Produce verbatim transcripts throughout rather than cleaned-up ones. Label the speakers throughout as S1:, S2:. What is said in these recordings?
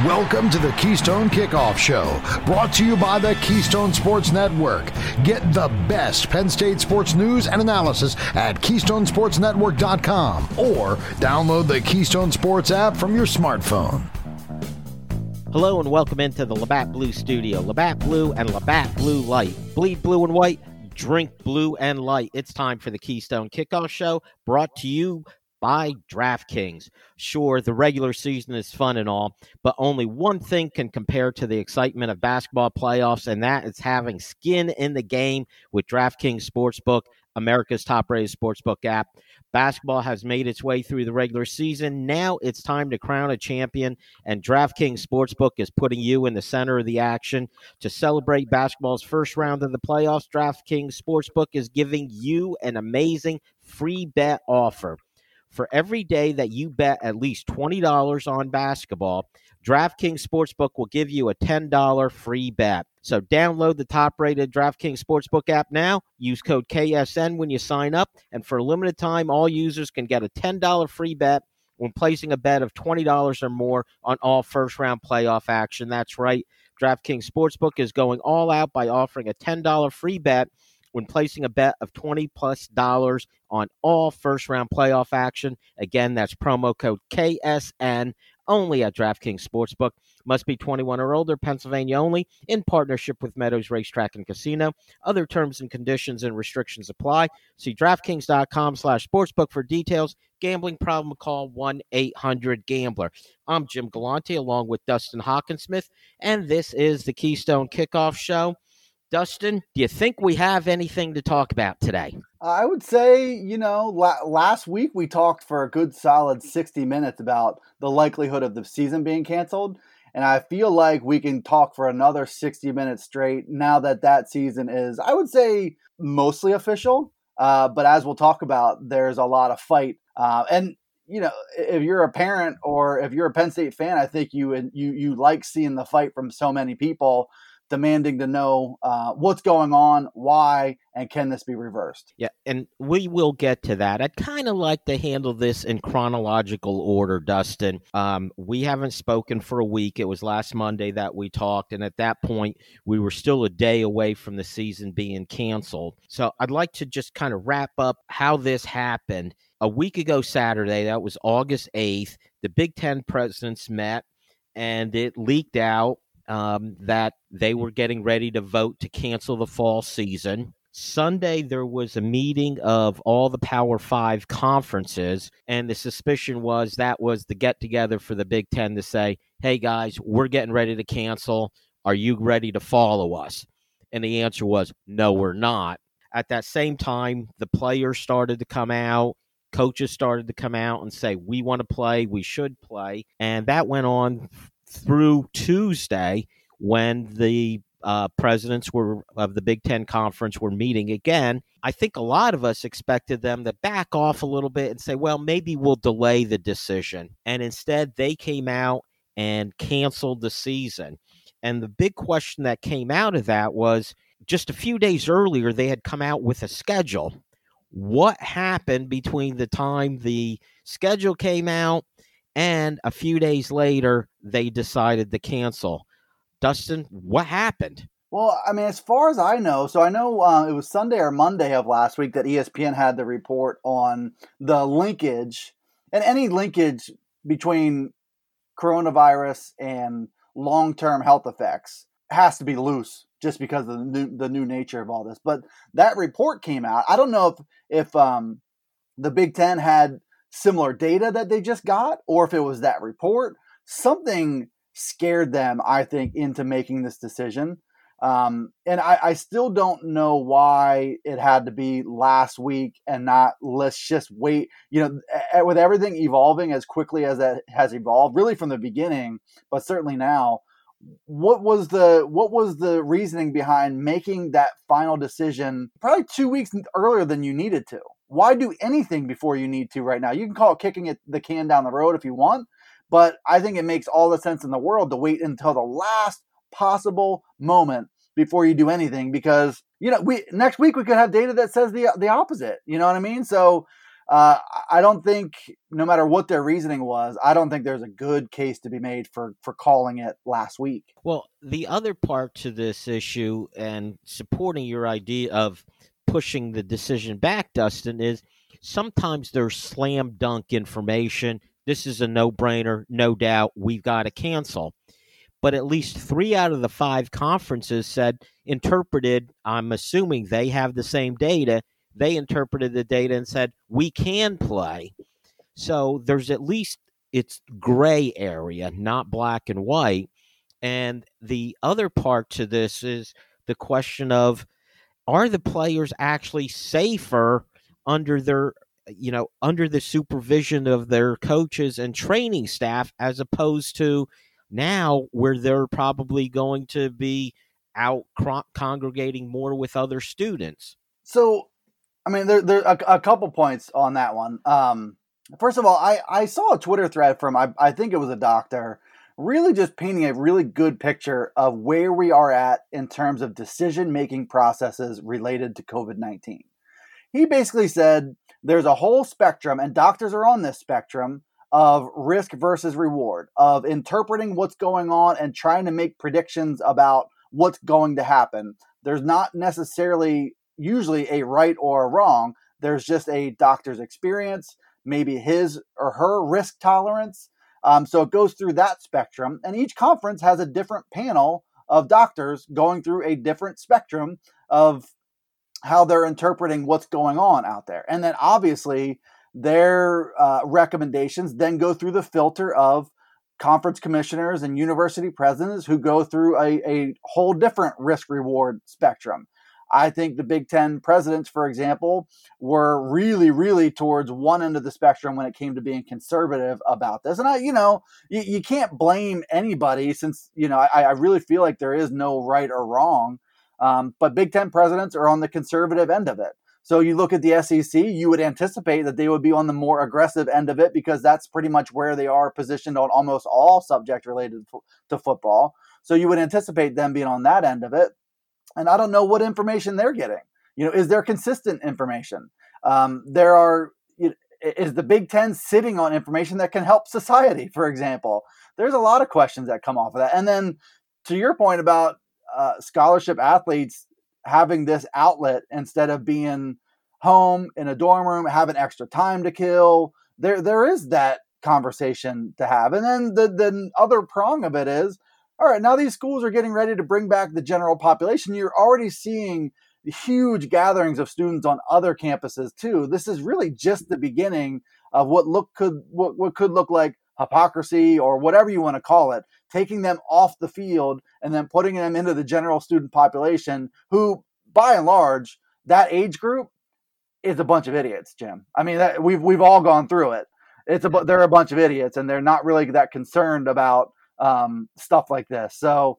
S1: Welcome to the Keystone Kickoff Show, brought to you by the Keystone Sports Network. Get the best Penn State sports news and analysis at keystone sports network dot com or download the Keystone Sports app from your smartphone.
S2: Hello and welcome into the Labatt Blue Studio. Labatt Blue and Labatt Blue Light. Bleed blue and white, drink blue and light. It's time for the Keystone Kickoff Show, brought to you by DraftKings. Sure, the regular season is fun and all, but only one thing can compare to the excitement of basketball playoffs, and that is having skin in the game with DraftKings Sportsbook, America's top-rated sportsbook app. Basketball has made its way through the regular season. Now it's time to crown a champion, and DraftKings Sportsbook is putting you in the center of the action. To celebrate basketball's first round of the playoffs, DraftKings Sportsbook is giving you an amazing free bet offer. For every day that you bet at least twenty dollars on basketball, DraftKings Sportsbook will give you a ten dollars free bet. So download the top-rated DraftKings Sportsbook app now. Use code K S N when you sign up. And for a limited time, all users can get a ten dollars free bet when placing a bet of twenty dollars or more on all first-round playoff action. That's right. DraftKings Sportsbook is going all out by offering a ten dollars free bet when placing a bet of twenty plus dollars on all first-round playoff action. Again, that's promo code K S N only at DraftKings Sportsbook. Must be twenty-one or older, Pennsylvania only, in partnership with Meadows Racetrack and Casino. Other terms and conditions and restrictions apply. See DraftKings.com slash sportsbook for details. Gambling problem, call one eight hundred gambler. I'm Jim Galante along with Dustin Hockensmith, and this is the Keystone Kickoff Show. Dustin, do you think we have anything to talk about today?
S3: I would say, you know, la- last week we talked for a good solid sixty minutes about the likelihood of the season being canceled. And I feel like we can talk for another sixty minutes straight now that that season is, I would say, mostly official. Uh, but as we'll talk about, there's a lot of fight. Uh, and, you know, if you're a parent or if you're a Penn State fan, I think you you you like seeing the fight from so many people demanding to know uh, what's going on, why, and can this be reversed?
S2: Yeah, and we will get to that. I'd kind of like to handle this in chronological order, Dustin. Um, we haven't spoken for a week. It was last Monday that we talked, and at that point, we were still a day away from the season being canceled. So I'd like to just kind of wrap up how this happened. A week ago Saturday, that was August eighth, the Big Ten presidents met, and it leaked out Um, that they were getting ready to vote to cancel the fall season. Sunday, there was a meeting of all the Power Five conferences, and the suspicion was that was the get-together for the Big Ten to say, hey, guys, we're getting ready to cancel. Are you ready to follow us? And the answer was, no, we're not. At that same time, the players started to come out. Coaches started to come out and say, we want to play, we should play. And that went on through Tuesday when the uh, presidents were of the Big Ten Conference were meeting again. I think a lot of us expected them to back off a little bit and say, well, maybe we'll delay the decision. And instead, they came out and canceled the season. And the big question that came out of that was just a few days earlier, they had come out with a schedule. What happened between the time the schedule came out and a few days later, they decided to cancel? Dustin, what happened?
S3: Well, I mean, as far as I know, so I know uh, it was Sunday or Monday of last week that E S P N had the report on the linkage and any linkage between coronavirus and long-term health effects has to be loose just because of the new, the new nature of all this. But that report came out. I don't know if, if um, the Big Ten had similar data that they just got, or if it was that report. Something scared them, I think, into making this decision. Um, and I, I still don't know why it had to be last week and not let's just wait. You know, with everything evolving as quickly as that has evolved, really from the beginning, but certainly now, what was the what was the reasoning behind making that final decision probably two weeks earlier than you needed to? Why do anything before you need to right now? You can call it kicking it, the can down the road if you want, but I think it makes all the sense in the world to wait until the last possible moment before you do anything, because, you know, we next week we could have data that says the the opposite. You know what I mean? So uh, I don't think, no matter what their reasoning was, I don't think there's a good case to be made for, for calling it last week.
S2: Well, the other part to this issue and supporting your idea of pushing the decision back, Dustin, is sometimes there's slam dunk information. This is a no-brainer, no doubt, we've got to cancel. But at least three out of the five conferences said, interpreted, I'm assuming they have the same data, they interpreted the data and said, we can play. So there's at least, it's gray area, not black and white. And the other part to this is the question of, are the players actually safer under their, you know, under the supervision of their coaches and training staff, as opposed to now where they're probably going to be out cro- congregating more with other students?
S3: So, I mean, there, there are a, a couple points on that one. Um, first of all, I, I saw a Twitter thread from, I, I think it was a doctor, really just painting a really good picture of where we are at in terms of decision-making processes related to COVID nineteen. He basically said there's a whole spectrum, and doctors are on this spectrum, of risk versus reward, of interpreting what's going on and trying to make predictions about what's going to happen. There's not necessarily usually a right or a wrong. There's just a doctor's experience, maybe his or her risk tolerance. Um, so it goes through that spectrum, and each conference has a different panel of doctors going through a different spectrum of how they're interpreting what's going on out there. And then obviously their uh, recommendations then go through the filter of conference commissioners and university presidents who go through a, a whole different risk reward spectrum. I think the Big Ten presidents, for example, were really, really towards one end of the spectrum when it came to being conservative about this. And I, you know, you, you can't blame anybody, since, you know, I, I really feel like there is no right or wrong. Um, but Big Ten presidents are on the conservative end of it. So you look at the S E C, you would anticipate that they would be on the more aggressive end of it, because that's pretty much where they are positioned on almost all subject related to football. So you would anticipate them being on that end of it. And I don't know what information they're getting. You know, is there consistent information? Um, there are, you know, is the Big Ten sitting on information that can help society, for example? There's a lot of questions that come off of that. And then to your point about uh, scholarship athletes having this outlet instead of being home in a dorm room, having extra time to kill, there there is that conversation to have. And then the, the other prong of it is, all right, now these schools are getting ready to bring back the general population. You're already seeing huge gatherings of students on other campuses too. This is really just the beginning of what look could what, what could look like hypocrisy, or whatever you want to call it, taking them off the field and then putting them into the general student population, who, by and large, that age group is a bunch of idiots, Jim. I mean, that, we've we've all gone through it. It's a they're a bunch of idiots, and they're not really that concerned about um, stuff like this. So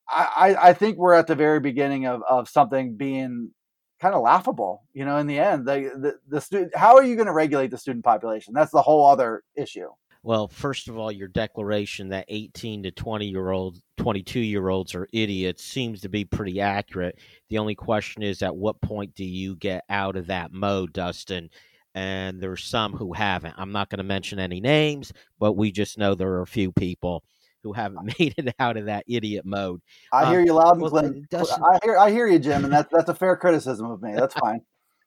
S3: I, I think we're at the very beginning of, of something being kind of laughable. You know, in the end, the the, the student, how are you going to regulate the student population? That's the whole other issue.
S2: Well, first of all, your declaration that eighteen to twenty year olds, twenty-two year olds are idiots seems to be pretty accurate. The only question is, at what point do you get out of that mode, Dustin? And there's some who haven't. I'm not going to mention any names, but we just know there are a few people who haven't made it out of that idiot mode.
S3: I
S2: um,
S3: hear you loud and
S2: well,
S3: clear.
S2: Dustin,
S3: I hear, I hear you, Jim, and that's that's a fair criticism of me. That's fine.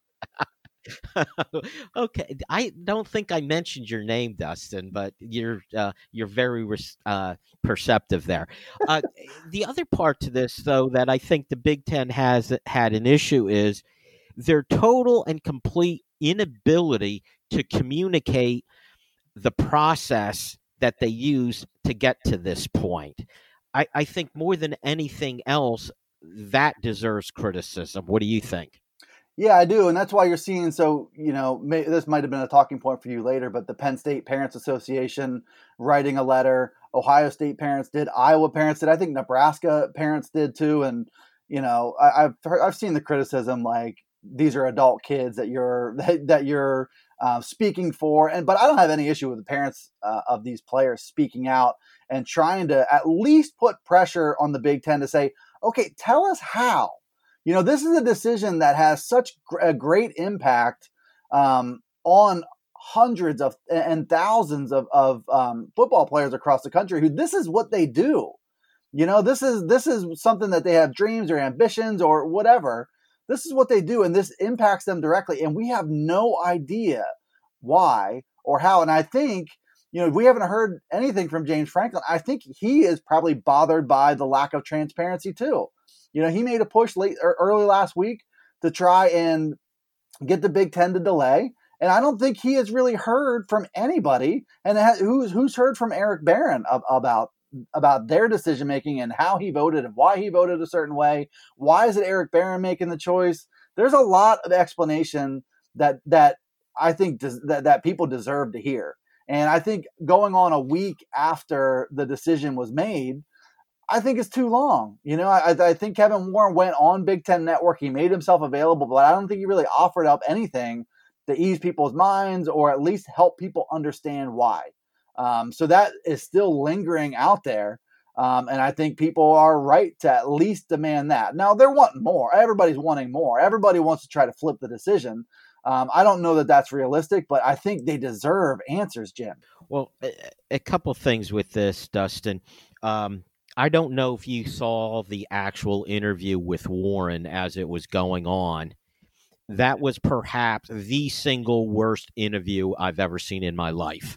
S2: Okay, I don't think I mentioned your name, Dustin, but you're uh, you're very uh, perceptive there. Uh, the other part to this, though, that I think the Big Ten has had an issue is their total and complete inability to communicate the process that they use to get to this point. I, I think more than anything else, that deserves criticism. What do you think?
S3: Yeah, I do. And that's why you're seeing, so, you know, may, this might have been a talking point for you later, but the Penn State Parents Association writing a letter, Ohio State parents did, Iowa parents did, I think Nebraska parents did too. And, you know, I, I've heard, I've seen the criticism, like, these are adult kids that you're, that, that you're uh, speaking for. And, but I don't have any issue with the parents uh, of these players speaking out and trying to at least put pressure on the Big Ten to say, okay, tell us how. You know, this is a decision that has such a great impact um, on hundreds of and thousands of, of um, football players across the country who this is what they do. You know, this is this is something that they have dreams or ambitions or whatever. This is what they do, and this impacts them directly. And we have no idea why or how. And I think, you know, we haven't heard anything from James Franklin. I think he is probably bothered by the lack of transparency too. You know, he made a push late or early last week to try and get the Big Ten to delay. And I don't think he has really heard from anybody. And who's who's heard from Eric Barron about about their decision making and how he voted and why he voted a certain way. Why is it Eric Barron making the choice? There's a lot of explanation that that I think des- that that people deserve to hear. And I think going on a week after the decision was made, I think it's too long. You know, I, I think Kevin Warren went on Big Ten Network. He made himself available, but I don't think he really offered up anything to ease people's minds or at least help people understand why. Um, so that is still lingering out there. Um, and I think people are right to at least demand that. Now, they're wanting more. Everybody's wanting more. Everybody wants to try to flip the decision. Um, I don't know that that's realistic, but I think they deserve answers, Jim.
S2: Well, a, a couple things with this, Dustin. Um, I don't know if you saw the actual interview with Warren as it was going on. That was perhaps the single worst interview I've ever seen in my life.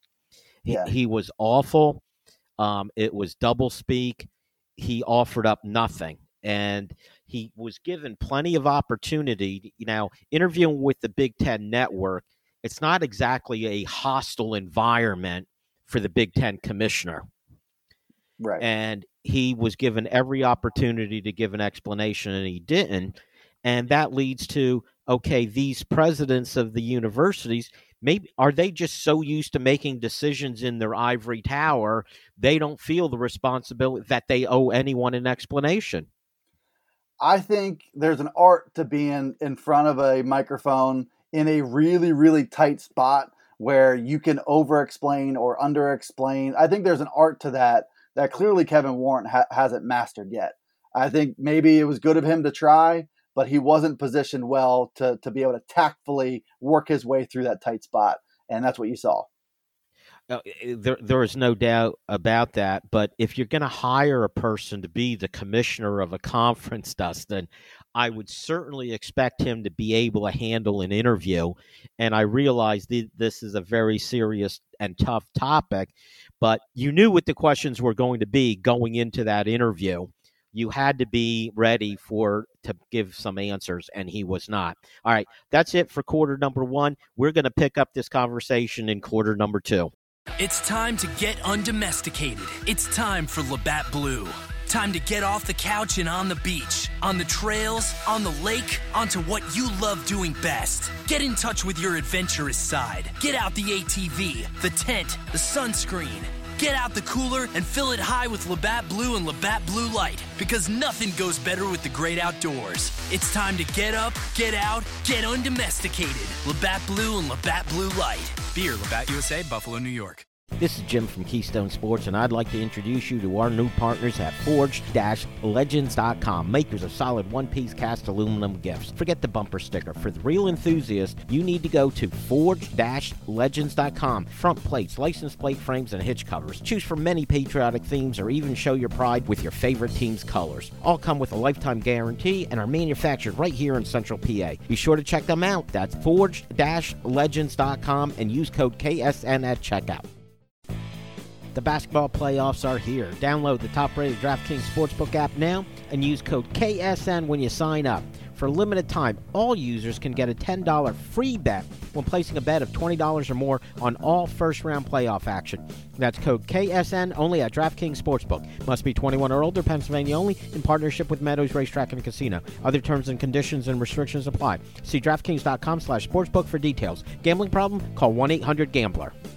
S3: Yeah.
S2: He, he was awful. Um, it was doublespeak. He offered up nothing. And he was given plenty of opportunity. Now, interviewing with the Big Ten Network, it's not exactly a hostile environment for the Big Ten commissioner.
S3: Right.
S2: And he was given every opportunity to give an explanation, and he didn't. And that leads to, okay, these presidents of the universities, maybe are they just so used to making decisions in their ivory tower, they don't feel the responsibility that they owe anyone an explanation?
S3: I think there's an art to being in front of a microphone in a really, really tight spot where you can over-explain or under-explain. I think there's an art to that that clearly Kevin Warren ha- hasn't mastered yet. I think maybe it was good of him to try, but he wasn't positioned well to to be able to tactfully work his way through that tight spot, and that's what you saw.
S2: Uh, there, there is no doubt about that. But if you're going to hire a person to be the commissioner of a conference, Dustin, I would certainly expect him to be able to handle an interview. And I realize th- this is a very serious and tough topic, but you knew what the questions were going to be going into that interview. You had to be ready for to give some answers, and he was not. All right, that's it for quarter number one. We're going to pick up this conversation in quarter number two.
S4: It's time to get undomesticated. It's time for Labatt Blue. Time to get off the couch and on the beach, on the trails, on the lake, onto what you love doing best. Get in touch with your adventurous side. Get out the A T V, the tent, the sunscreen. Get out the cooler and fill it high with Labatt Blue and Labatt Blue Light, because nothing goes better with the great outdoors. It's time to get up, get out, get undomesticated. Labatt Blue and Labatt Blue Light. Beer, Labatt U S A, Buffalo, New York.
S2: This is Jim from Keystone Sports, and I'd like to introduce you to our new partners at Forged Legends dot com, makers of solid one-piece cast aluminum gifts. Forget the bumper sticker. For the real enthusiast, you need to go to Forged Legends dot com. Front plates, license plate frames, and hitch covers. Choose from many patriotic themes or even show your pride with your favorite team's colors. All come with a lifetime guarantee and are manufactured right here in Central P A. Be sure to check them out. That's Forged Legends dot com and use code K S N at checkout. The basketball playoffs are here. Download the top-rated DraftKings Sportsbook app now and use code K S N when you sign up. For a limited time, all users can get a ten dollars free bet when placing a bet of twenty dollars or more on all first-round playoff action. That's code K S N only at DraftKings Sportsbook. Must be twenty-one or older, Pennsylvania only, in partnership with Meadows Racetrack and Casino. Other terms and conditions and restrictions apply. See DraftKings dot com slash sportsbook for details. Gambling problem? Call one eight hundred gambler.